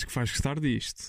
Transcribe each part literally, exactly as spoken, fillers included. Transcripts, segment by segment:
acho que vais gostar disto.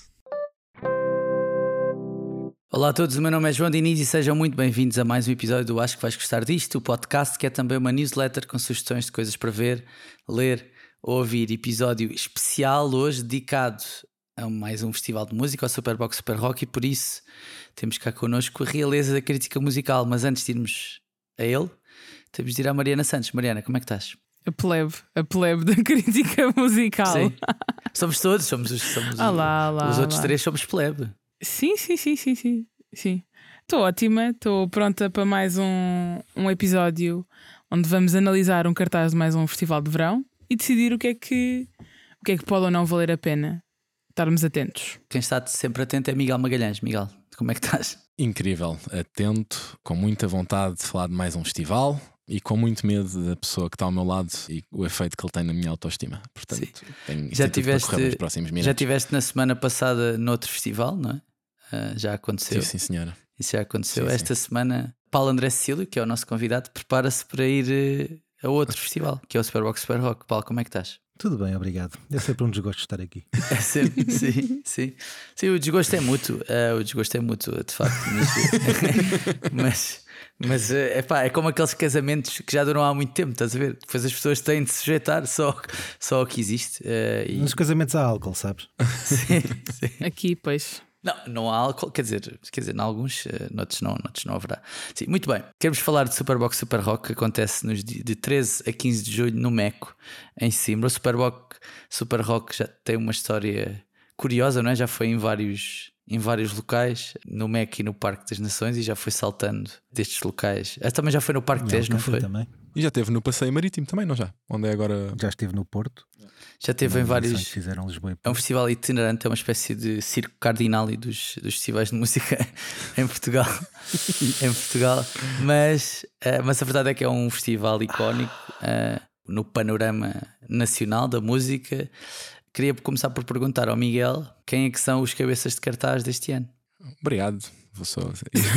Olá a todos, o meu nome é João Diniz e sejam muito bem-vindos a mais um episódio do Acho que vais gostar disto, o podcast que é também uma newsletter com sugestões de coisas para ver, ler ou ouvir. Episódio especial hoje dedicado a mais um festival de música, ao Superbox Super Rock, e por isso temos cá connosco a realeza da crítica musical. Mas antes de irmos a ele, temos de ir à Mariana Santos. Mariana, como é que estás? A plebe, a plebe da crítica musical. Sim. Somos todos, somos os, somos olá, olá, os outros olá. três somos plebe. Sim, sim, sim, sim, sim. Sim. Estou ótima, estou pronta para mais um, um episódio onde vamos analisar um cartaz de mais um festival de verão e decidir o que é que, o que é que pode ou não valer a pena estarmos atentos. Quem está sempre atento é Miguel Magalhães. Miguel, como é que estás? Incrível, atento, com muita vontade de falar de mais um festival e com muito medo da pessoa que está ao meu lado e o efeito que ele tem na minha autoestima. Portanto, tenho, já tenho tiveste, para correr nos próximos minutos. Já estiveste na semana passada noutro festival, não é? Uh, já aconteceu. Sim, sim, senhora. Isso já aconteceu. Sim, Esta sim. semana, Paulo André Cecílio, que é o nosso convidado, prepara-se para ir uh, a outro festival, que é o Superbox Super Rock. Paulo, como é que estás? Tudo bem, obrigado. É sempre um desgosto estar aqui. É sempre, sim, sim. Sim, o desgosto é mútuo. Uh, o desgosto é mútuo, de facto. Mas, mas, mas uh, epá, é como aqueles casamentos que já duram há muito tempo, estás a ver? Depois as pessoas têm de se sujeitar só, só ao que existe. Uh, e... Nos casamentos há álcool, sabes? Sim, sim. Aqui, pois. Não, não há álcool, quer dizer, quer dizer, em alguns, noutros não, noutros não haverá. Sim, muito bem. Queremos falar de Superbox Super Rock, que acontece nos dias de treze a quinze de julho no Meco, em Simbra. O Superbox Super Rock já tem uma história curiosa, não é? Já foi em vários, em vários locais, no Meco e no Parque das Nações, e já foi saltando destes locais. Ah, também já foi no Parque Tejo, não foi? Também. E já esteve no Passeio Marítimo também, não já? Onde é agora? Já esteve no Porto. Já esteve em vários. Fizeram Lisboa e É um festival itinerante, é uma espécie de circo cardinali dos, dos festivais de música em Portugal. em Portugal. Mas, uh, mas a verdade é que é um festival icónico uh, no panorama nacional da música. Queria começar por perguntar ao Miguel quem é que são os cabeças de cartaz deste ano. Obrigado. Vou, só...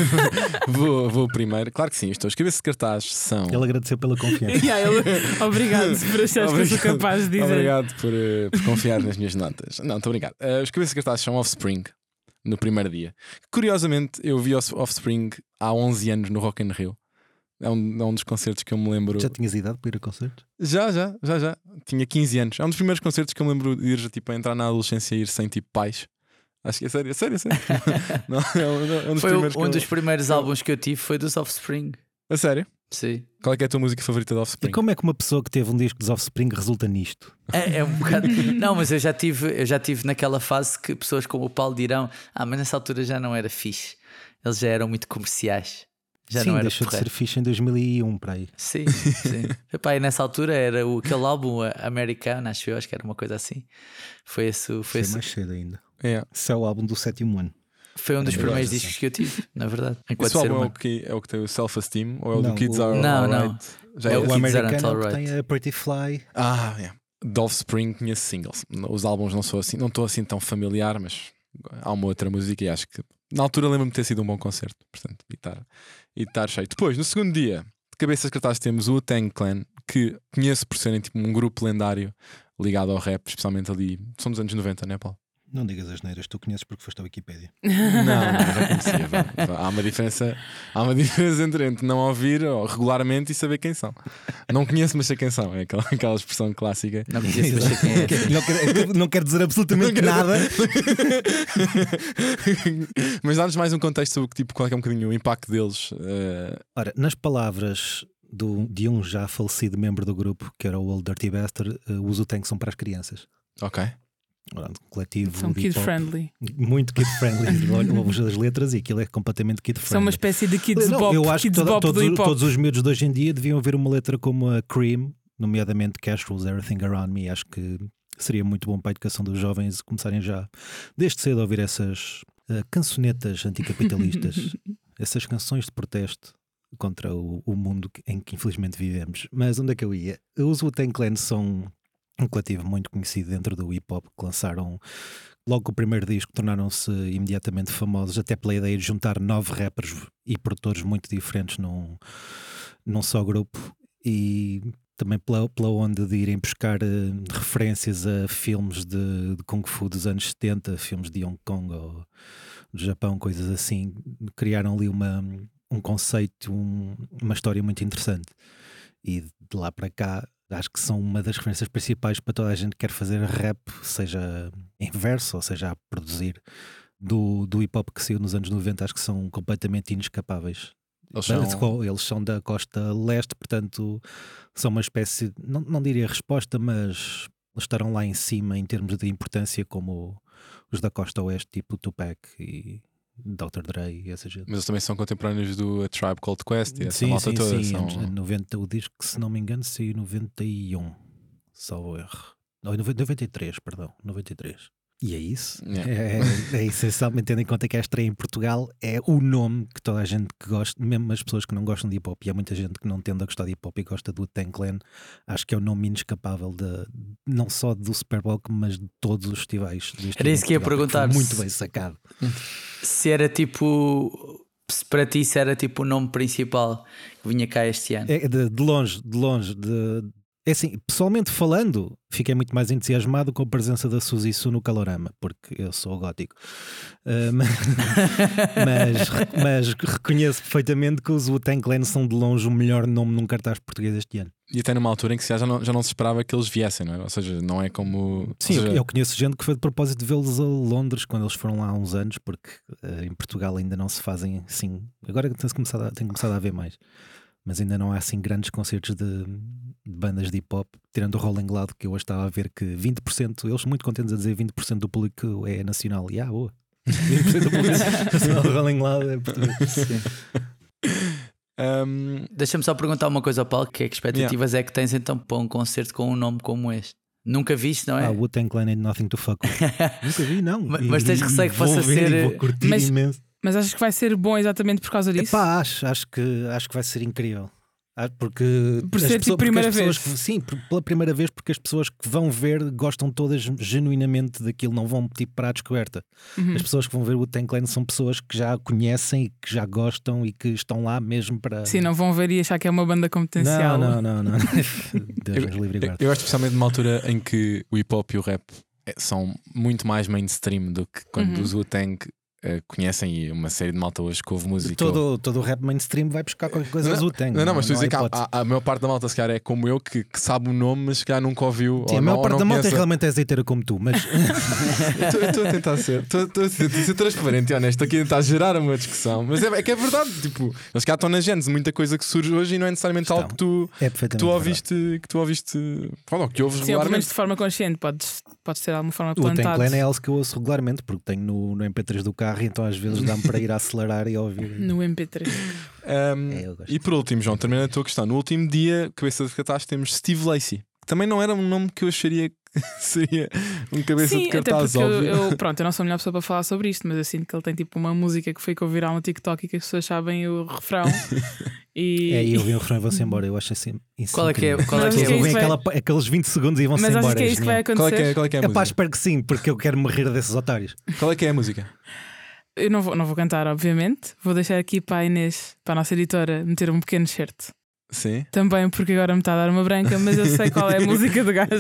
vou, vou primeiro. Claro que sim, estou. Os cabeças de cartaz são. Ele agradeceu pela confiança. Yeah, ele... Obrigado por achares que eu sou capaz de dizer. Obrigado por, uh, por confiar nas minhas notas. Não, estou obrigado. Uh, os cabeças de cartaz são Offspring no primeiro dia. Curiosamente, eu vi Offspring há onze anos no Rock in Rio. É um, é um dos concertos que eu me lembro. Já tinhas idade para ir a concertos? Já, já, já, já. Tinha quinze anos. É um dos primeiros concertos que eu me lembro de ir tipo, a entrar na adolescência e ir sem tipo pais. Acho que é sério, é sério, é sério. Não, é um, é um dos foi primeiros um eu... dos primeiros álbuns que eu tive foi dos Offspring. A sério? Sim. Qual é que é a tua música favorita de Offspring? E como é que uma pessoa que teve um disco dos Offspring resulta nisto? É, é um bocado. Não, mas eu já tive, eu já tive naquela fase que pessoas como o Paulo dirão: ah, mas nessa altura já não era fixe. Eles já eram muito comerciais. Já sim, não era deixou porreiro. de ser fixe em dois mil e um para aí. Sim, sim. Epá, e nessa altura era o, aquele álbum americano, acho eu, acho que era uma coisa assim. Foi esse. Foi, foi esse... mais cedo ainda. É. Esse é o álbum do sétimo ano. Foi um dos é primeiros verdade, discos que eu tive, na verdade. Esse álbum é o, que, é o que tem o Self-Esteem ou é o não, do Kids o... Are Não, Alright? não. Já é, é o o Kids americano Aren't que Alright. tem a Pretty Fly. Ah, é. De Offspring conheço singles. Os álbuns não sou assim, não estou assim tão familiar, mas há uma outra música e acho que na altura lembro-me de ter sido um bom concerto. Portanto, e estar, e estar cheio. Depois, no segundo dia, de cabeças de cartaz, temos o Wu-Tang Clan, que conheço por serem tipo um grupo lendário ligado ao rap, especialmente ali. São dos anos noventa, não é, Paulo? Não digas as neiras, tu conheces porque foste à Wikipédia. Não, não, já conhecia. Vá. Há uma diferença, há uma diferença entre, entre não ouvir regularmente e saber quem são. Não conheço, mas sei quem são. É aquela, aquela expressão clássica. Não conheço, mas sei quem é. não, quer, não quer dizer absolutamente nada. Mas dá-nos mais um contexto sobre tipo, qual é, que é um bocadinho o impacto deles. Uh... Ora, nas palavras do, de um já falecido membro do grupo, que era o Old Dirty Bastard, uh, os Wu-Tang são para as crianças. Ok. Um coletivo são kid friendly, muito kid friendly. Olhamos as letras e aquilo é completamente kid friendly. São uma espécie de kids não, bop. Eu acho kids que toda, todos, todos os miúdos de hoje em dia deviam ver uma letra como a Cream, nomeadamente Cash Rules Everything Around Me. Acho que seria muito bom para a educação dos jovens começarem já desde cedo a ouvir essas uh, cançonetas anticapitalistas, essas canções de protesto contra o, o mundo em que infelizmente vivemos. Mas onde é que eu ia? Os Wu-Tang Clan são um coletivo muito conhecido dentro do hip-hop, que lançaram logo com o primeiro disco, tornaram-se imediatamente famosos, até pela ideia de juntar nove rappers e produtores muito diferentes num, num só grupo. E também pela, pela onda de irem buscar uh, referências a filmes de, de Kung Fu dos anos setenta, filmes de Hong Kong ou do Japão, coisas assim, criaram ali uma, um conceito, um, uma história muito interessante. E de lá para cá, acho que são uma das referências principais para toda a gente que quer fazer rap, seja em verso ou seja a produzir, do, do hip hop que saiu nos anos noventa. Acho que são completamente inescapáveis. Eles são... Eles são da costa leste, portanto são uma espécie, não, não diria resposta, mas eles estarão lá em cima em termos de importância, como os da costa oeste, tipo Tupac e doutor Dre e essa gente. Mas eles também são contemporâneos do A Tribe Called Quest e essa sim, malta sim, toda. sim. São... noventa, o disco, se não me engano, saiu em noventa e um, salvo erro. Não, em noventa e três, perdão, noventa e três. E é isso. Yeah. É, é, é essencialmente, tendo em conta que a estreia em Portugal é o nome que toda a gente que gosta, mesmo as pessoas que não gostam de hip hop, e há muita gente que não tende a gostar de hip hop e gosta do Wu-Tang Clan, acho que é o nome inescapável de, não só do Super Bowl, mas de todos os festivais. Era isso que ia perguntar. Muito bem sacado. Se era tipo, se para ti, se era tipo o nome principal que vinha cá este ano. É de, de longe, de longe, de. É assim, pessoalmente falando, fiquei muito mais entusiasmado com a presença da Suzy Su no Calorama, porque eu sou gótico. Uh, mas, mas, mas reconheço perfeitamente que os Wu-Tang Clan são de longe o melhor nome num cartaz português este ano. E até numa altura em que já não, já não se esperava que eles viessem, não é? Ou seja, não é como... Sim, seja... eu conheço gente que foi de propósito de vê-los a Londres quando eles foram lá há uns anos, porque uh, em Portugal ainda não se fazem assim. Agora tem começado a, tem começado a haver mais. Mas ainda não há assim grandes concertos de, de bandas de hip hop, tirando o Rolling Loud, que eu hoje estava a ver que vinte por cento, eles muito contentes a dizer vinte por cento do público é nacional. E ah, boa, vinte por cento do público nacional do Rolling Loud é português. um... Deixa-me só perguntar uma coisa ao Paulo: que expectativas yeah. é que tens então para um concerto com um nome como este? Nunca viste, não é? Ah, Wu-Tang Clan ain't nothing to fuck with. Nunca vi, não. Mas, mas tens receio que fosse ser. Vou curtir mas... imenso. Mas achas que vai ser bom exatamente por causa disso? Epá, acho, acho, que, acho que vai ser incrível. Porque por ser tipo primeira vez. Que, sim, pela primeira vez, porque as pessoas que vão ver gostam todas genuinamente daquilo, não vão tipo para a descoberta. Uhum. As pessoas que vão ver o Wu-Tang Clan são pessoas que já conhecem e que já gostam e que estão lá mesmo para. Sim, não vão ver e achar que é uma banda com potencial. Não, não, não, não. Deus nos livre e guarde. Eu acho especialmente numa altura em que o hip hop e o rap são muito mais mainstream do que quando uhum. os Wu-Tang Uh, conhecem e uma série de malta hoje que ouve música. Todo, todo o rap mainstream vai buscar qualquer coisa azul. Tem, não, não, mas estou a dizer que a, a, a maior parte da malta se calhar é como eu, que, que sabe o nome, mas se calhar nunca ouviu. Sim, ou a maior não, parte ou da não malta conhece... realmente é azeiteira como tu, mas eu estou a tentar ser, estou a ser transparente e honesto aqui, a tentar gerar uma discussão, mas é, é que é verdade. Tipo, eles cá estão na gênese, muita coisa que surge hoje e não é necessariamente Estão. algo que tu, é que tu ouviste, que tu ouviste, ou que ouves Sim, regularmente. pelo menos de forma consciente, podes, podes ter de alguma forma plantado. O plantado. Wu-Tang Clan é algo que eu ouço regularmente, porque tenho no, no M P três do carro, então às vezes dá-me para ir a acelerar e a ouvir. No M P três. Um, é, e por último, João, terminando a tua questão, no último dia, cabeça de cartaz, temos Steve Lacy, que também não era um nome que eu acharia que seria um cabeça Sim, de cartaz, até óbvio. Eu, eu, pronto, eu não sou a melhor pessoa para falar sobre isto, mas eu sinto que ele tem tipo uma música que ficou viral no TikTok e que as pessoas sabem o refrão. E é, e eu vi o refrão e vão-se embora. Eu acho assim. Qual é que é? Qual é que é? Eles é vai... aquela, aqueles vinte segundos e vão-se mas embora. Mas acho que é isso que vai acontecer. Qual é que é, qual é, que é a é música? pá, espero que sim, porque eu quero me rir desses otários. Qual é que é a música? Eu não vou, não vou cantar, obviamente. Vou deixar aqui para a Inês, para a nossa editora, meter um pequeno certo. Sim. Também porque agora me está a dar uma branca, mas eu sei qual é a música do gajo.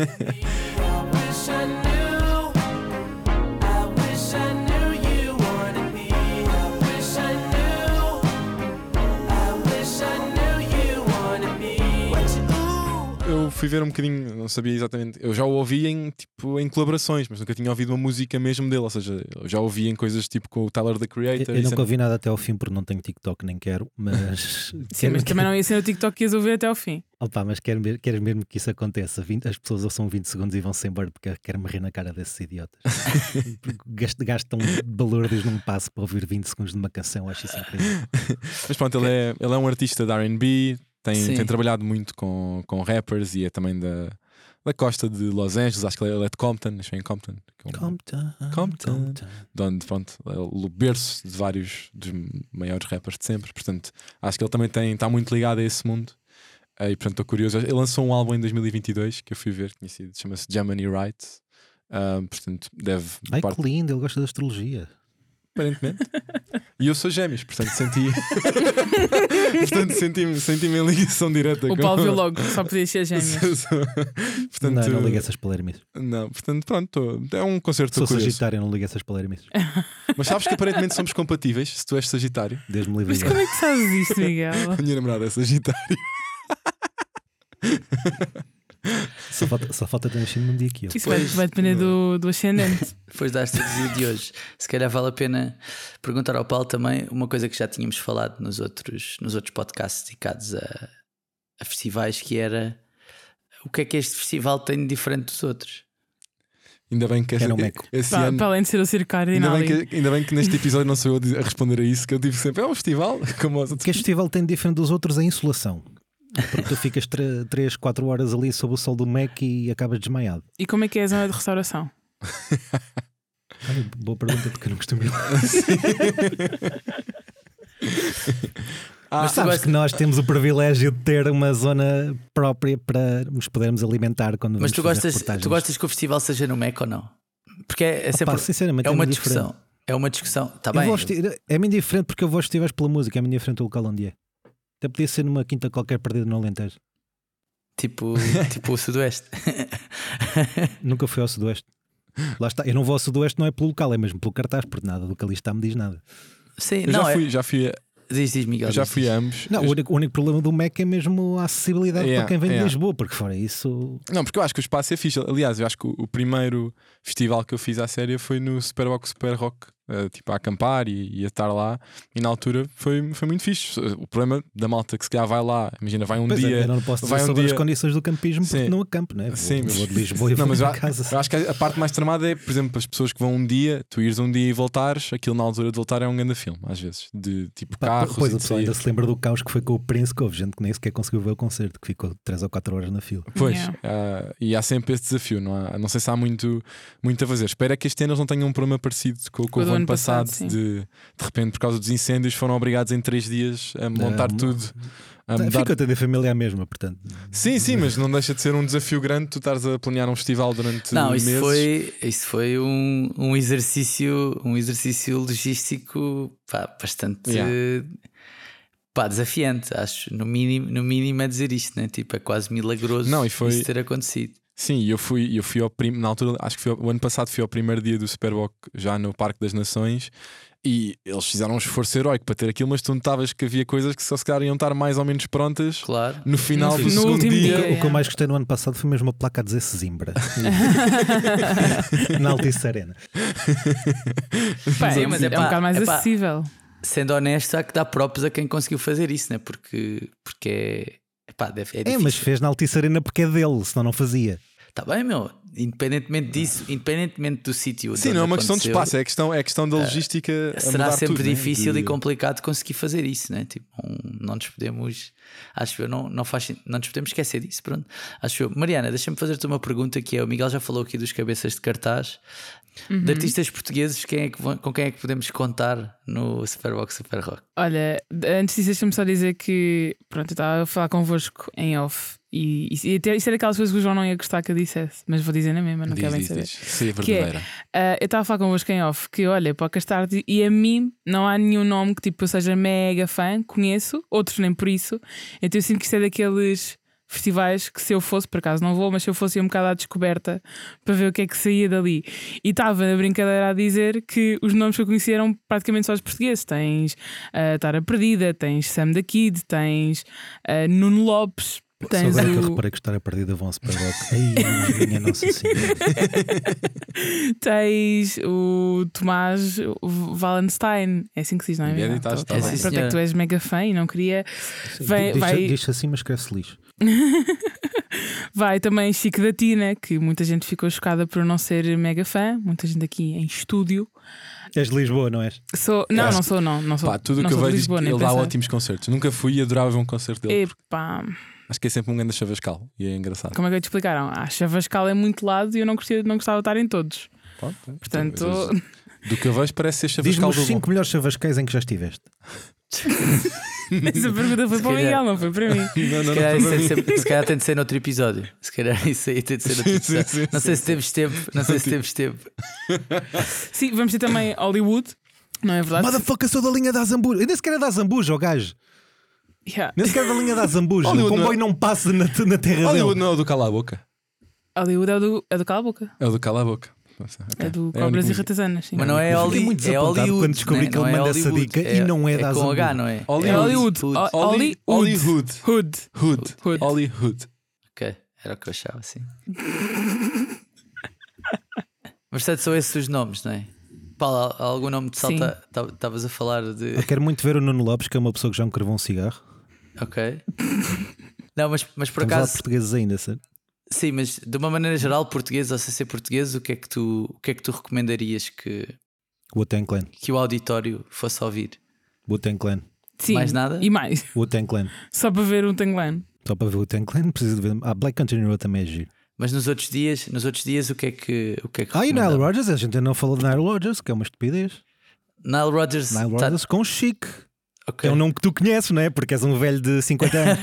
Eu fui ver um bocadinho, não sabia exatamente. Eu já o ouvi em, tipo, em colaborações, mas nunca tinha ouvido uma música mesmo dele. Ou seja, eu já ouvi em coisas tipo com o Tyler the Creator. Eu, eu nunca ouvi nada até ao fim porque não tenho TikTok, nem quero. Mas, Sim, quero, mas também não ia ser no TikTok que ias ouvir até ao fim. Opa, mas quero, quero mesmo que isso aconteça. As pessoas ouçam vinte segundos e vão-se embora porque quero me rir na cara desses idiotas. Gastam balúrdios num passo para ouvir vinte segundos de uma canção. Acho isso incrível. Mas pronto, ele é, ele é um artista de R and B. Tem, tem trabalhado muito com, com rappers e é também da, da costa de Los Angeles. Acho que ele é de Compton. Acho que é em Compton. Compton. Compton. Compton. De onde, pronto, é o berço de vários dos maiores rappers de sempre. Portanto, acho que ele também tem, está muito ligado a esse mundo. E portanto, estou curioso. Ele lançou um álbum em dois mil e vinte e dois que eu fui ver, conhecido, chama-se Gemini Rights. Uh, portanto, deve. Ai, parte... que lindo, ele gosta da astrologia. Aparentemente. E eu sou gêmeos, portanto senti. portanto senti-me senti em ligação direta. O com... Paulo viu logo, só podia ser gêmeos. portanto, Não, não liga essas palermices. Não, portanto, pronto, tô... é um concerto Sou curioso. Sagitário, não liga essas palermices. Mas sabes que aparentemente somos compatíveis se tu és Sagitário. Desde me livre. Mas como é que sabes isto, Miguel? A minha namorada é Sagitário. Só falta, só falta ter nascido num dia que eu. Isso vai, vai depender do, do ascendente. Depois da astrologia de hoje, se calhar vale a pena perguntar ao Paulo também uma coisa que já tínhamos falado nos outros, nos outros podcasts dedicados a, a festivais, que era o que é que este festival tem de diferente dos outros. Ainda bem que esse, Era um meco. esse Para, ano. para além de ser o circo cardinal. Ainda bem, que, ainda bem que neste episódio não sou eu a responder a isso, que eu tive sempre. É um festival, como os O outros. que este festival tem de diferente dos outros é a insolação. Porque tu ficas três, quatro horas ali sob o sol do Mac e acabas desmaiado. E como é que é a zona de restauração? Olha, boa pergunta, porque eu não costumo ir. Ah, Mas sabes que nós temos o privilégio de ter uma zona própria para nos podermos alimentar quando Mas vamos tu fazer gostas, reportagens. tu gostas que o festival seja no Meco ou não? Porque é, é sempre Opa, sinceramente, é uma muito discussão. diferente. É uma discussão. Está Eu bem. vou aos festi- É muito diferente porque eu vou aos festivais pela música, é muito diferente do local onde é. Até podia ser numa quinta qualquer perdida no Alentejo. Tipo, tipo o Sudoeste. Nunca fui ao Sudoeste. Lá está. Eu não vou ao Sudoeste, não é pelo local, é mesmo pelo cartaz, porque nada do que ali está me diz nada. Sim, eu não, já é- fui, já fui, a- diz, diz, Miguel. eu já diz, fui diz. a ambos. Não, Eu- o único, o único problema do Mac é mesmo a acessibilidade Yeah, para quem vem yeah. de Lisboa, porque fora isso. Não, porque eu acho que o espaço é fixe. Aliás, eu acho que o, o primeiro festival que eu fiz à série foi no Superbox Super Rock, eh, tipo a acampar e, e a estar lá. E na altura foi, foi muito fixe. O problema da malta que se calhar vai lá, imagina, vai um Pois dia. é, eu não posso dizer vai um sobre as dia- condições do campismo porque Sim. não acampo, né? Vou, Sim, mas- vou de Lisboa e Não, vou mas eu, para casa. eu acho que a, a parte mais tramada é, por exemplo, as pessoas que vão um dia, tu ires um dia e voltares, aquilo na altura de voltar é um grande filme, às vezes, de tipo Pá, carros. pois e o de pessoal sair. ainda se lembra do caos que foi com o Prince, que houve gente que nem sequer conseguiu ver o concerto, que ficou três ou quatro horas na fila. Pois, Yeah. ah, e há sempre esse desafio, não, há, não sei se há muito, muito a fazer. Espero é que este ano eles não tenham um problema parecido com, com Com o o do ano ano passado, passado, sim. de, de repente, por causa dos incêndios, foram obrigados em três dias a montar mo- tudo. A mudar... Fica a ter família à mesma, portanto. Sim, sim, mas não deixa de ser um desafio grande tu estares a planear um festival durante Não, isso meses. foi, isso foi um, um exercício, um exercício logístico pá, bastante Yeah. pá, desafiante, acho. No mínimo, no mínimo é dizer isto, né? Tipo, é quase milagroso Não, e foi- isso ter acontecido. Sim, eu fui, eu fui ao prim... na altura, acho que foi ao- o ano passado fui ao primeiro dia do Superboc já no Parque das Nações e eles fizeram um esforço heroico para ter aquilo, mas tu notavas que havia coisas que só se calhar iam estar mais ou menos prontas Claro. no final No do fi- no segundo último dia. dia. O que eu mais gostei no ano passado foi mesmo a placa a dizer Sesimbra na Altice Arena. Pá, Sim, é, mas é, é um pá, bocado mais é pá. acessível. Sendo honesto, há que dar props a quem conseguiu fazer isso, né? Porque, porque é, pá, deve, é É, difícil. mas fez na Altice Arena porque é dele, senão não fazia. Está bem, meu. Independentemente disso, independentemente do sítio. Sim, onde não é uma questão de aconteceu, espaço, é questão, é questão da logística. a será mudar sempre tudo, né? difícil De- e complicado conseguir fazer isso, né? Tipo, um, não nos podemos, acho eu, não, não, faz, não nos podemos esquecer disso. Pronto, acho eu. Mariana, deixa-me fazer-te uma pergunta que é: o Miguel já falou aqui dos cabeças de cartaz. Uhum. De artistas portugueses, quem é que, vão- com quem é que podemos contar no Superbox Super Rock? Olha, antes disso, deixa-me só dizer que pronto, eu estava a falar convosco em off e, e, e até, isto era aquelas coisas que o João não ia gostar que eu dissesse, mas vou dizer na mesma, não Diz, quero bem diz, saber. diz. Sim, é Que é, verdadeira. Ah, eu estava a falar convosco em off que olha, para o Castardi e a mim não há nenhum nome que tipo eu seja mega fã, conheço, outros nem por isso. Então eu sinto que isto é daqueles festivais que se eu fosse, por acaso não vou, mas se eu fosse ia um bocado à descoberta para ver o que é que saía dali. E estava na brincadeira a dizer que os nomes que eu conhecia eram praticamente só os portugueses. Tens a Tara Perdida, tens Sam da Kid, tens ah, Nuno Lopes. Só Tens agora que eu o... reparei que estar perdida vão se para o rock. Ai, minha Nossa Senhora. Tens o Tomás Wallenstein, é assim que se diz, não é? É, Miguel? estás- Tô- É, tô sim, bem. Pronto, é senhora. que tu és mega fã e não queria. Vai, Diz, vai, diz assim, mas escreve-se lixo. vai também Chico da Tina, que muita gente ficou chocada por eu não ser mega fã, muita gente aqui em estúdio. És de Lisboa, não és? Sou... Não, acho não que- sou, não. não sou, Pá, tudo o não que eu sou de vejo diz que Lisboa, nem ele dá pensar. ótimos concertos. Nunca fui e adorava ver um concerto dele. Epá, Acho que é sempre um grande chavascal e é engraçado. como é que eu te explicaram? A Chavascal é muito lado e eu não, gostia, não gostava de estar em todos. Pronto, é. Portanto, Mas, do que eu vejo parece ser Diz-me chavascal os do bom. cinco melhores chavascais em que já estiveste. essa pergunta foi para o calhar- Miguel, não foi para mim. Não, não, Se calhar, não, isso não, tem de ser, se calhar tem de ser noutro episódio. Se calhar isso aí tem de ser noutro Sim, sim, episódio. sim, Não sei sim, se temos tempo. Não sei se temos tempo. Sim, vamos ter também Hollywood. Não é verdade? Motherfucker, sou da linha da Azambuja. Eu nem sequer é da Azambuja, o gajo. Yeah. Nem sequer é da linha da Azambuja. O Hollywood comboio não- não passa na, na terra Hollywood dele. não é o do Cala a Boca. Hollywood é do, é do Cala a Boca. É o do Cala a Boca. Okay. É do É o Cobras único- e Ratazanas. Sim. Mas não é Eu fiquei Holly, muito é desapontado Hollywood. quando descobri né? que ele Não é manda essa Hollywood, dica e não é da com H, Azambuja. não é? Hollywood. É Hollywood. Hood. Ho- Holly- Hollywood. Hollywood. Hood. Hood. Hood. Hollywood. Ok, era o que eu achava, sim. Mas portanto são esses os nomes, não é? Paulo, algum nome te salta? Estavas a falar de. Eu quero muito ver o Nuno Lopes, que é uma pessoa que já me cravou um cigarro. Ok. Não, mas, mas por Estamos a falar acaso. portugueses ainda, certo? Sim, mas de uma maneira geral, português ou sem ser português, o que é que tu, o que é que tu recomendarias que, Wu-Tang Clan. que o auditório fosse ouvir? Wu-Tang Clan. Sim. Mais nada? E mais. Wu-Tang Clan. Só para ver um Tanglan. Só para ver o Wu-Tang Clan, preciso de ver. Ah, Black Country Road também é giro. Mas nos outros dias, nos outros dias o que é que o que é que Ah, e Nile recomendava? Rodgers? A gente ainda não falou de Nile Rodgers, que é uma estupidez. Nile Rodgers. Nile tá- Rodgers com Chic. ok. É um nome que tu conheces, não é? Porque és um velho de cinquenta anos.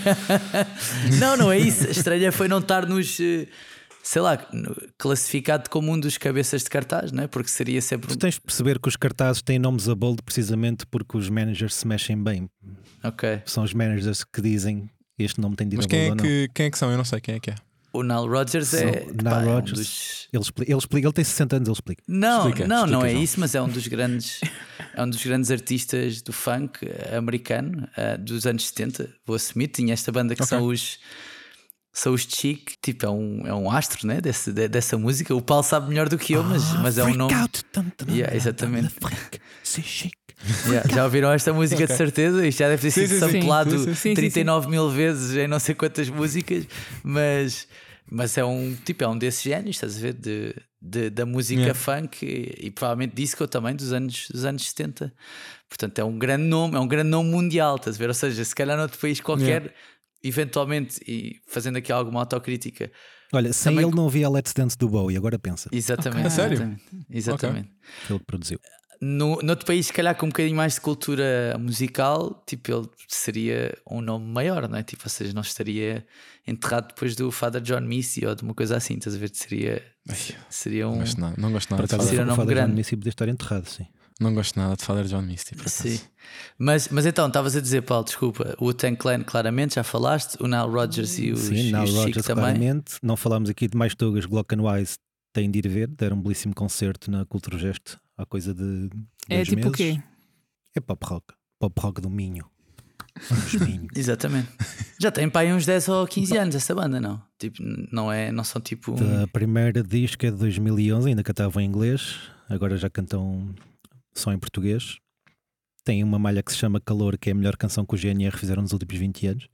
Não, não é isso. A estranha foi não estar nos, eh, sei lá, no- classificado como um dos cabeças de cartaz, não é? Porque seria sempre. Tu tens de perceber que os cartazes têm nomes a bold precisamente porque os managers se mexem bem. Ok. São os managers que dizem este nome tem de ir Mas a quem bold é, ou não. que, quem é que são? Eu não sei quem é que é. O Nile Rodgers São- é. Nile pá, é um Rodgers. dos- Ele explica, ele explica, ele tem sessenta anos, ele explica. Não, Explica, não, não explica, é João. isso, mas é um dos grandes, é um dos grandes artistas do funk eh, americano eh, dos anos setenta. Vou assumir, tinha esta banda que Ok. são os são os Chic, tipo, é um, é um astro, né? Desse, de- dessa música. O Paulo sabe melhor do que eu, mas, mas é um Freak nome. out. Tum, tum, Yeah, tum, exatamente. tum, freak, c'est chic. Yeah, já ouviram esta música de certeza? Isto já deve ter Sim, sido sim, sim. samplado Sim, sim, sim. Sim, sim, trinta e nove mil vezes em não sei quantas músicas, mas, mas é um tipo, é um desses génios, estás a ver? De, de- da música Yeah. funk e, e provavelmente disco também dos anos, dos anos setenta. Portanto, é um grande nome, é um grande nome mundial, estás a ver? Ou seja, se calhar noutro país qualquer, Yeah. eventualmente, e fazendo aqui alguma autocrítica. Olha, sem Também- ele não havia Let's Dance do Bowie, agora pensa. Exatamente. A sério? Exatamente. exatamente. Ele que produziu. No, noutro país, se calhar com um bocadinho mais de cultura musical, tipo, ele seria um nome maior, não é? Tipo, ou seja, não estaria enterrado depois do Father John Misty ou de uma coisa assim, estás a ver? Seria, Ai, seria Não um. gosto nada, não gosto nada Por de acaso, Seria Father, um o nome Father John grande. Misty podia estar enterrado, sim. não gosto nada de Father John Misty, por acaso. Sim. Mas, mas então, estavas a dizer, Paulo, desculpa, o Wu-Tang Clan, claramente, já falaste, o Nile Rodgers e os, Sim, e Nile os Chic Rodgers, também. claramente. Não falámos aqui de mais tugas. Glock and Wise têm de ir ver. Deram um belíssimo concerto na Cultura Gesto há coisa de É dois tipo o meses. quê? É pop rock. Pop rock do Minho. Dos Minho. Exatamente. Já tem para aí uns dez ou quinze anos essa banda, não? Tipo, não, é, não são tipo. um- A primeira disco é de dois mil e onze, ainda cantavam em inglês. Agora já cantam só em português. Tem uma malha que se chama Calor, que é a melhor canção que o G N R fizeram nos últimos vinte anos.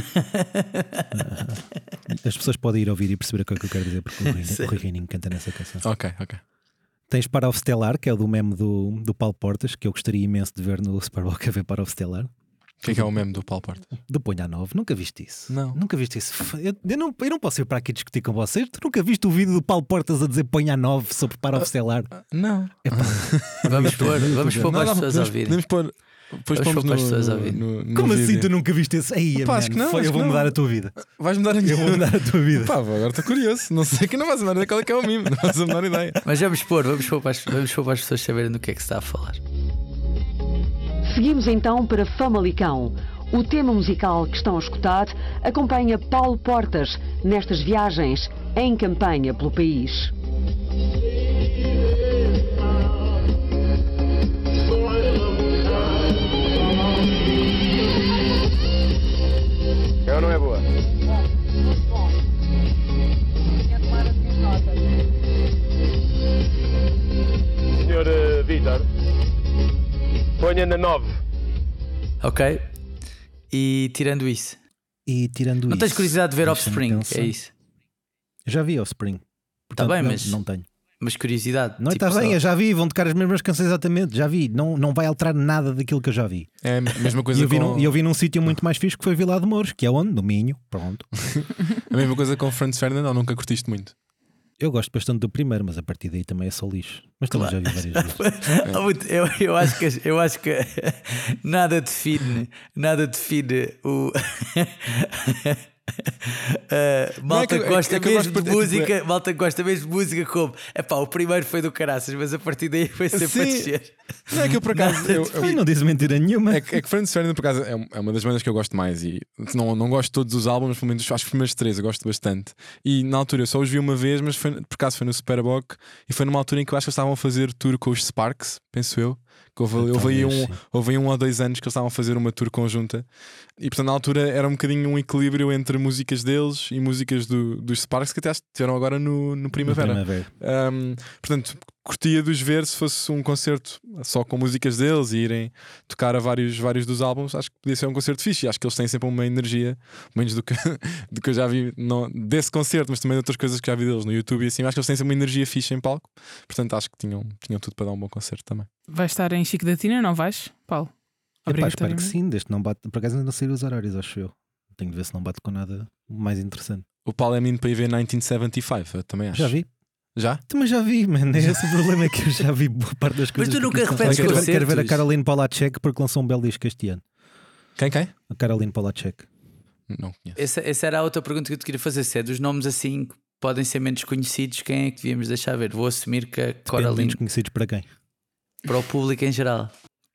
As pessoas podem ir ouvir e perceber o que é que eu quero dizer, porque o Rui- Sim. o Rui Reininho canta nessa canção. Ok, ok. Tens Para of Stellar, que é o do meme do, do Paulo Portas, que eu gostaria imenso de ver no Superboc a ver Para of Stellar. O que é que é o meme do Paulo Portas? Do Ponha a Nove, nunca viste isso? Não. Nunca viste isso? Eu, eu não, eu não posso ir para aqui discutir com vocês. Tu nunca viste o vídeo do Paulo Portas a dizer Ponha a Nove sobre Para of Stellar? Não. Vamos pôr, vamos pôr para as pessoas podemos, ouvirem. podemos pôr. Depois Vamos pomos pôr para as no, pessoas no, ouvirem. no, no Como assim vídeo. tu nunca viste isso? Aí, Pá, man, acho que não, foi, acho eu vou que não. mudar a tua vida. Vais mudar a Eu vou mudar a tua vida. Pá, agora estou curioso. Não sei que não faz a menor ideia qual é que é o meme. Não faz a menor ideia. Mas vamos pôr, vamos pôr, para as, vamos pôr para as pessoas saberem do que é que se está a falar. Seguimos então para Famalicão. O tema musical que estão a escutar acompanha Paulo Portas nestas viagens em campanha pelo país. É ou não é boa? senhor eh, Vítor, ponha na nove. Ok? E tirando isso, E tirando não tens isso, curiosidade de ver deixa-me Offspring? pensar. É isso. Já vi Offspring. Portanto, bem, não, mas- não tenho. Mas curiosidade. Não, tipo, está bem, só- eu já vi, vão tocar as mesmas canções exatamente, já vi. Não, não vai alterar nada daquilo que eu já vi. É a mesma E coisa eu vi, com... num, e eu vi num sítio muito mais fixe que foi Vila de Mouros, que é onde? No Minho. Pronto. A mesma coisa com Franz Ferdinand, ou nunca curtiste muito? Eu gosto bastante do primeiro, mas a partir daí também é só lixo. Mas também já vi várias vezes. Ah, muito, eu, eu acho que, eu acho que nada define, nada define o, Uh, malta é que- é gosta que- é que eu mesmo gosto de de- música, malta gosta mesmo de música como epá, o primeiro foi do caraças, mas a partir daí foi sempre Sim. a descer. Não é que eu por acaso. eu, eu- Ai, não disse mentira nenhuma. É que, é que Francis Ferdinand, por acaso, é um- é uma das bandas que eu gosto mais. E não, não gosto de todos os álbuns, pelo menos acho que os primeiros três eu gosto bastante. E na altura eu só os vi uma vez, mas foi, por acaso foi no Superboc. E foi numa altura em que eu acho que eles estavam a fazer tour com os Sparks, penso eu. Que houve, houve, aí Talvez, um, sim. houve aí um ou dois anos que eles estavam a fazer uma tour conjunta. E portanto na altura era um bocadinho um equilíbrio entre músicas deles e músicas do, dos Sparks, que até estiveram agora no, no Primavera. Primavera. Um, portanto, curtia de os ver se fosse um concerto só com músicas deles e irem tocar a vários, vários dos álbuns. Acho que podia ser um concerto fixe. E acho que eles têm sempre uma energia, menos do que, do que eu já vi não, desse concerto, mas também de outras coisas que já vi deles no YouTube e assim. Acho que eles têm sempre uma energia fixe em palco. Portanto, acho que tinham, tinham tudo para dar um bom concerto também. Vais estar em Chico da Tina, não vais, Paulo? Epá, espero que Obrigatoriamente. sim, desde que não bate. Por acaso ainda não saíram os horários, acho eu. Tenho de ver se não bate com nada mais interessante. O Paulo é menino para ir ver nineteen seventy-five, eu também acho. Já vi? Já? Também já vi, mano. Esse o problema é que eu já vi boa parte das coisas. tu que nunca aqui estão. repetes quero, ver- quero ver a concertos? Caroline Polachek porque lançou um belo disco este ano. Quem, quem? A Caroline Polachek. Não conheço. Essa, essa era a outra pergunta que eu te queria fazer. Se é dos nomes assim que podem ser menos conhecidos, quem é que devíamos deixar ver? Vou assumir que a Depende de Coraline menos conhecidos para quem? para o público em geral.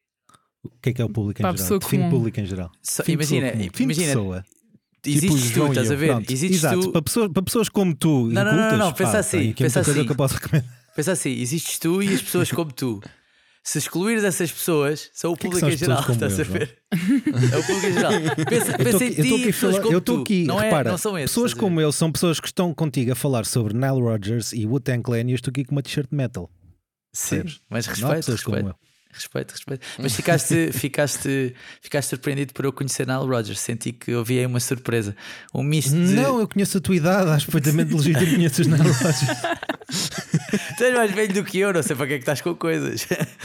O que é que é o público em Para a geral? pessoa Define comum. público em geral. Só- Define imagina, pessoa comum. Define imagina, pessoa. existes Tipo o tu, João e estás eu. a ver? Pronto, Existes exato. tu. Para, pessoas, para pessoas como tu, Não, não, não, incultas, não, pensa pá, assim, tem aqui pensa muita coisa assim. que eu posso recomendar. Pensa assim, existes tu e as pessoas como tu. Se excluires essas pessoas, são o que é que público são em as pessoas geral, como estás eu, a ver? É o público em geral. Pensa, Eu pensa estou em aqui, ti eu estou e aqui, a pessoas falar- como eu estou tu. aqui, Não, é, repara, não são esses. pessoas estás a ver? como eu são pessoas que estão contigo a falar sobre Nile Rodgers e Wu-Tang Clan e eu estou aqui com uma t-shirt de metal. Sim, percebes? mas Não há respeito, pessoas como respeito. eu. Respeito, respeito. Mas ficaste, ficaste, ficaste surpreendido por eu conhecer Nile Rodgers. Senti que ouvi aí uma surpresa. Um misto de. Não, eu conheço a tua idade, acho perfeitamente legítimo que conheces Nile Rodgers. Tu és mais velho do que eu, não sei para que é que estás com coisas.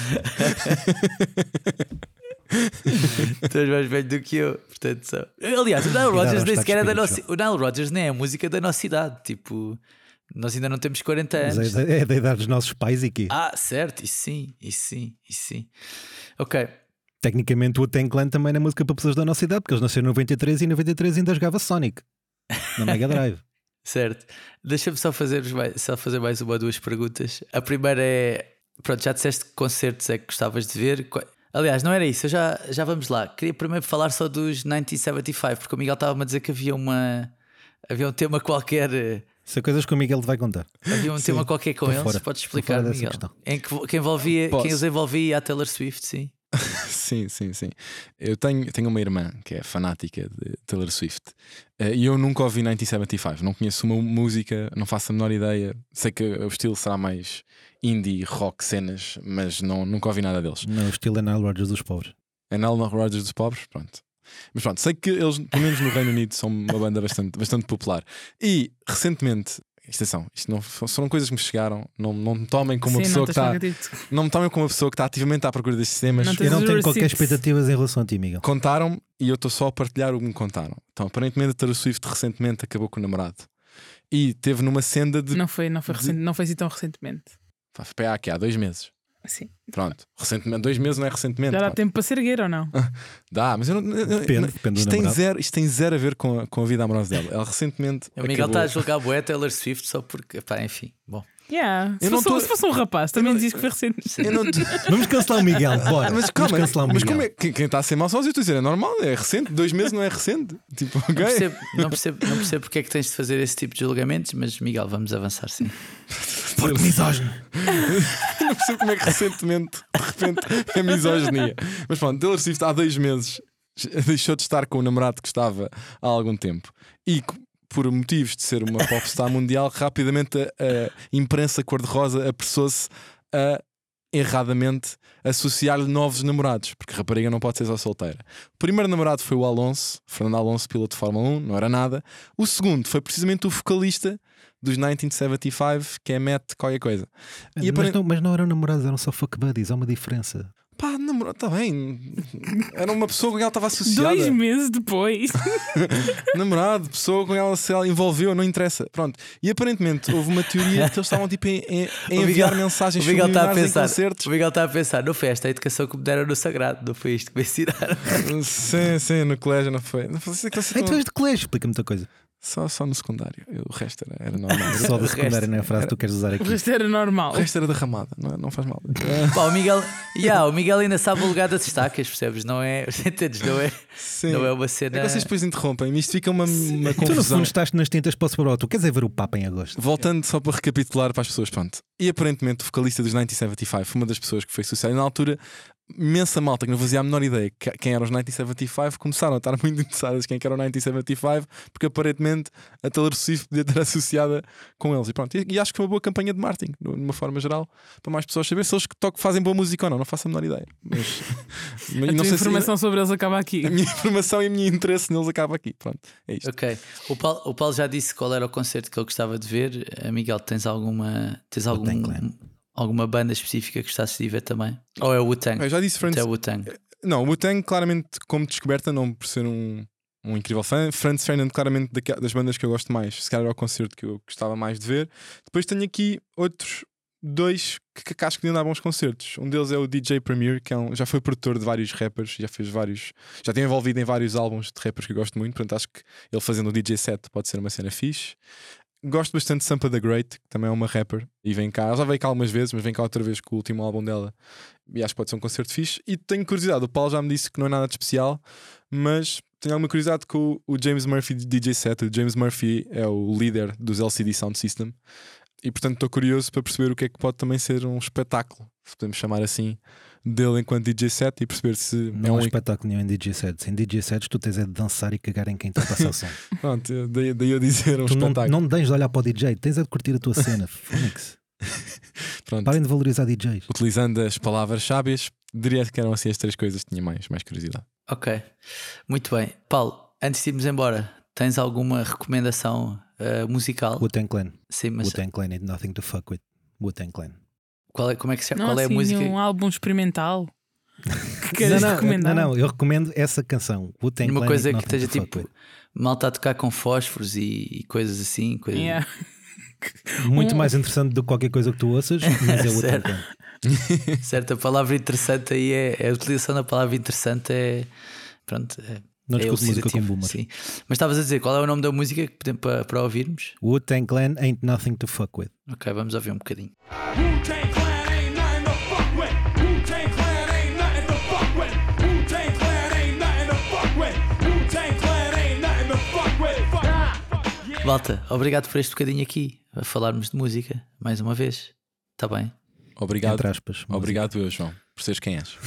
Tu és mais velho do que eu. Portanto, só... Aliás, o Nile Rodgers aos nem estados sequer é da de nossa. espírito, O Nile Rodgers nem é a música da nossa idade. Tipo, nós ainda não temos quarenta anos. Mas é, é da idade dos nossos pais e quê? Ah, certo, isso sim, isso sim, isso sim. Ok. Tecnicamente o Wu-Tang Clan também é música para pessoas da nossa idade, porque eles nasceram em noventa e três e em noventa e três ainda jogava Sonic na Mega Drive. Certo. Deixa-me só fazer, só fazer mais uma ou duas perguntas. A primeira é: pronto, já disseste que concertos é que gostavas de ver. Aliás, não era isso, eu já, já vamos lá. Queria primeiro falar só dos nineteen seventy-five, porque o Miguel estava-me a dizer que havia uma havia um tema qualquer. São coisas que o Miguel te vai contar. Havia um tema qualquer com estou eles. fora. Podes Estou explicar, fora dessa Miguel? questão. Em que, que envolvia, Posso. quem os envolvia a Taylor Swift, sim. Sim, sim, sim. Eu tenho, tenho uma irmã que é fanática de Taylor Swift eh, e eu nunca ouvi nineteen seventy-five. Não conheço uma música, não faço a menor ideia. Sei que o estilo será mais indie, rock, cenas, mas não, nunca ouvi nada deles. Não, o estilo é Nile Rodgers dos pobres. É Nile Rodgers dos pobres, pronto. Mas pronto, sei que eles, pelo menos no Reino Unido, são uma banda bastante, bastante popular. E recentemente, atenção, isto não foram coisas que me chegaram. Não, não me tomem como uma Sim, pessoa não que tens está. qualquer tipo. Não me tomem como uma pessoa que está ativamente à procura destes temas. Não tens Eu não os tenho qualquer receipts. expectativas em relação a ti, Miguel. Contaram-me e eu estou só a partilhar o que me contaram. Então, aparentemente, a Taylor Swift recentemente acabou com o namorado e teve numa senda de. Não foi, não foi, de- recente, não foi assim tão recentemente. Pá, foi há, aqui, há dois meses. Sim. Pronto, recentemente, dois meses não é recentemente. Já dá pá. tempo para ser erguer ou não? Dá, mas eu não. eu- eu- Depende, depende do isto, tem namorado. zero, isto tem zero a ver com a, com a vida amorosa dela. Ela recentemente. O Miguel acabou- está a julgar bué Taylor Swift só porque, pá, enfim, bom. Yeah. Se, Eu não fosse, tô- se fosse um rapaz, também dizias que foi recente. Eu não- Vamos cancelar o Miguel, bora. Mas calma, Vamos cancelar o mas Miguel. como é que quem está a ser mau são os outros? É normal, é recente, dois meses não é recente. Tipo, ok. Não percebo, não, percebo, não percebo porque é que tens de fazer esse tipo de julgamentos, mas Miguel, vamos avançar sim. Porque misógino. Não percebo como é que recentemente, de repente, é misoginia. Mas pronto, Taylor Swift há dois meses deixou de estar com o namorado que estava há algum tempo. E por motivos de ser uma popstar mundial, rapidamente a, a imprensa cor-de-rosa apressou-se a erradamente associar-lhe novos namorados, porque a rapariga não pode ser só solteira. O primeiro namorado foi o Alonso, Fernando Alonso, piloto de Fórmula um, não era nada. O segundo foi precisamente o vocalista dos nineteen seventy-five, que é Matt qualquer coisa. E Mas, aparent- não, mas não eram namorados, eram só fuck buddies, há uma diferença. Pá, namorado, está bem. Era uma pessoa com quem ela estava associada. Dois meses depois. Namorado, pessoa com quem ela se ela envolveu, não interessa. Pronto. E aparentemente houve uma teoria que eles estavam tipo em, em, em enviar Miguel, mensagens o Miguel está a subliminares em pensar, concertos. o Miguel está a pensar, não foi esta a educação que me deram no Sagrado, não foi isto que me ensinaram. Sim, sim, no colégio não foi. Não foi assim que Então és de colégio, explica muita coisa. só, só no secundário. Eu, o resto era, era normal. Só do O secundário resto não é a frase que tu queres usar O aqui. resto era normal. O resto era derramada, não, não faz mal. Pá, o Miguel, yeah, o Miguel ainda sabe o lugar das estacas, percebes? Não é, entendes? Não é, Sim. não é uma cena. É que vocês depois interrompem-me, isto fica uma, uma Tu no confusão. fundo estás nas tintas para o Super Bowl. Tu queres é ver o Papa em agosto. Voltando só para recapitular para as pessoas, pronto. E aparentemente o vocalista dos mil novecentos e setenta e cinco foi uma das pessoas que foi associada. E na altura, imensa malta que não fazia a menor ideia que- quem eram os mil novecentos e setenta e cinco começaram a estar muito interessadas em quem que era o mil novecentos e setenta e cinco, porque aparentemente a Taylor Swift podia estar associada com eles. E pronto, e, e acho que foi uma boa campanha de marketing, de uma forma geral, para mais pessoas saber se eles que tocam fazem boa música ou não. Não faço a menor ideia. Mas, mas A não tua sei informação sobre eles acaba se aqui. a minha informação e o meu interesse neles acaba aqui. Pronto, é isto. Ok, o Paulo, o Paulo já disse qual era o concerto que ele gostava de ver. Eh, Miguel, tens alguma, tens algum, Wu-Tang Clan. alguma banda específica que gostasses de ver também? Ou é o Wu-Tang? Eu já disse Friends. Até o Wu-Tang. Não, o Wu-Tang claramente como descoberta, não por ser um, um incrível fã. Franz Ferdinand claramente daque- das bandas que eu gosto mais. Se calhar era o concerto que eu gostava mais de ver. Depois tenho aqui outros dois que, que acho que podiam dar bons concertos. Um deles é o D J Premier, que é um- já foi produtor de vários rappers, já fez vários, já tem envolvido em vários álbuns de rappers que eu gosto muito. Portanto acho que ele fazendo o D J set pode ser uma cena fixe. Gosto bastante de Sampa the Great, que também é uma rapper e vem cá. Ela já veio cá algumas vezes, mas vem cá outra vez com o último álbum dela e acho que pode ser um concerto fixe. E tenho curiosidade, o Paulo já me disse que não é nada de especial, mas tenho alguma curiosidade com o, o James Murphy D J set. O James Murphy é o líder dos L C D Sound System e portanto estou curioso para perceber o que é que pode também ser um espetáculo, se podemos chamar assim, dele enquanto D J set e perceber se Não é há um um espetáculo nenhum em D J sets. Em D J sets tu tens é de dançar e cagar em quem está a passar o som. Pronto, daí, daí eu dizer um Tu não, espetáculo. não tens de olhar para o D J, tens é de curtir a tua cena. Fónix. Pronto. Parem de valorizar D Js. Utilizando as palavras sábias, diria que eram assim as três coisas que tinha mais, mais curiosidade. Ok, muito bem. Paulo, antes de irmos embora, tens alguma recomendação uh, musical? Wu-Tang Clan. Sim, mas Wu-Tang Clan ain't nothing to fuck with. Wu-Tang Clan. qual é, como é que se chama? Não, Qual é a assim, música? um álbum experimental que Não queres não, recomendar? não, não, eu recomendo essa canção. Wu-Tang Uma Clan coisa ain't que nothing esteja to fuck tipo with. malta a tocar com fósforos e, e coisas assim. Coisas... Yeah. Muito um- mais interessante do que qualquer coisa que tu ouças, mas é Wu-Tang Certo. Clan. Certo, a palavra interessante aí é, é a utilização da palavra interessante é. Pronto, é, Não é discuto música com elucidativo, boomers. sim. Mas estavas a dizer qual é o nome da música que podemos para, para ouvirmos? Wu-Tang Clan ain't nothing to fuck with. Ok, vamos ouvir um bocadinho. Wu-Tang Clan ain't nothing to fuck with. Wu-Tang Clan ain't nothing to fuck with. Wu-Tang Clan ain't nothing to fuck with. Wu-Tang Clan ain't nothing to fuck with. Fuck. Yeah. Malta, obrigado por este bocadinho aqui a falarmos de música mais uma vez. Está bem? Obrigado, Entre aspas. obrigado eu, João, por seres quem és.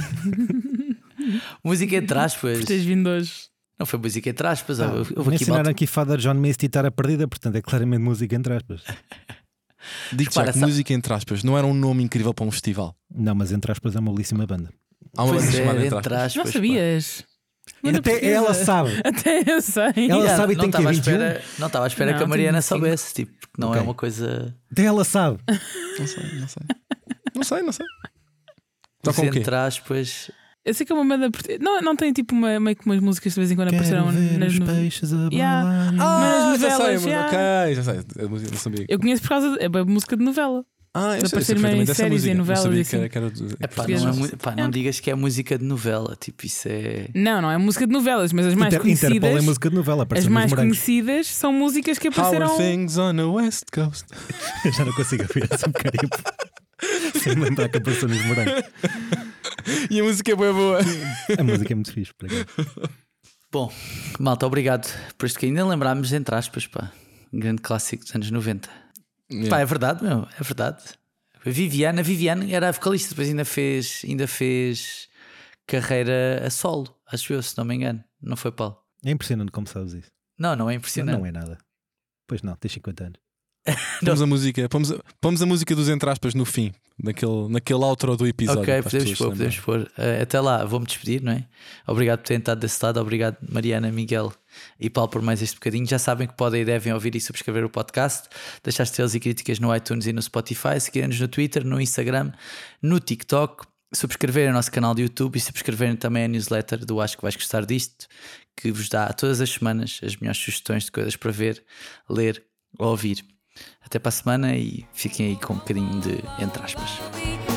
Música entre aspas. Por teres vindo hoje. Não foi música entre aspas. Ah, houve- houve aqui mencionaram malta- aqui Father John Misty estar a perdida, portanto é claramente música entre aspas. Digo já Repara, que sabe- música entre aspas não era um nome incrível para um festival. Não, mas entre aspas é uma belíssima banda. Há uma Pois banda é, chamada entre entre aspas. aspas. Não pá. sabias? Manda Até pesquisa. ela sabe. Até eu sei. Ela Yeah, sabe e não tem que estava à vinte e um. espera, não estava à espera Não, que a tem Mariana vinte e cinco. soubesse, tipo, porque não é Ok. uma coisa. Até ela sabe. Não sei, não sei. Não sei, não sei. Tocam o quê? Entre aspas. Eu sei que é uma banda. portu- Não, não tem tipo uma, meio que umas músicas de vez em quando Quero apareceram ver nas os no- peixes a Yeah. balar. Ah, Mas já sei, novelas, mas já. ok, já sei. A música não sabia. Eu conheço por causa de, é uma música de novela. Ah, eu de sei, aparecer sei meio em perfeitamente dessa séries e música. Não novelas sabia e que era, assim. que era do- É pá, não, é, Portuguesas. mu- pá, não digas que é música de novela, tipo, isso é. Não, não é música de novelas, mas as mais Inter, Interpol é conhecidas. música de novela, As apareceu nos mais morangos. conhecidas são músicas que How apareceram. are things on the West Coast? Eu já não consigo ouvir essa porcaria. Sem me lembrar que apareceu nos morangos. E a música é boa, boa. A música é muito fixe, por acaso. Bom, malta, obrigado por isto que ainda lembrámos, entre aspas, pá. Um grande clássico dos anos noventa. Pá, é verdade, meu, é verdade. A Viviane, a Viviane era a vocalista, depois ainda fez, ainda fez carreira a solo, acho eu, se não me engano. Não foi, Paulo? É impressionante como sabes isso. Não, não é Não, impressionante. não é nada. Pois não, tens cinquenta anos. Pomos a música, pomos a, pomos a música dos entre aspas no fim, naquele, naquele outro do episódio. Ok, para as podemos pessoas pôr, se podemos pôr. Uh, até lá, vou-me despedir, não é? Obrigado por terem estado desse lado, obrigado Mariana, Miguel e Paulo por mais este bocadinho. Já sabem que podem e devem ouvir e subscrever o podcast, deixar estrelas e críticas no iTunes e no Spotify, seguirem-nos no Twitter, no Instagram, no TikTok subscreverem o nosso canal de YouTube e subscreverem também a newsletter do Acho que Vais Gostar Disto, que vos dá todas as semanas as melhores sugestões de coisas para ver, ler ou ouvir. Até para a semana e fiquem aí com um bocadinho de entre aspas.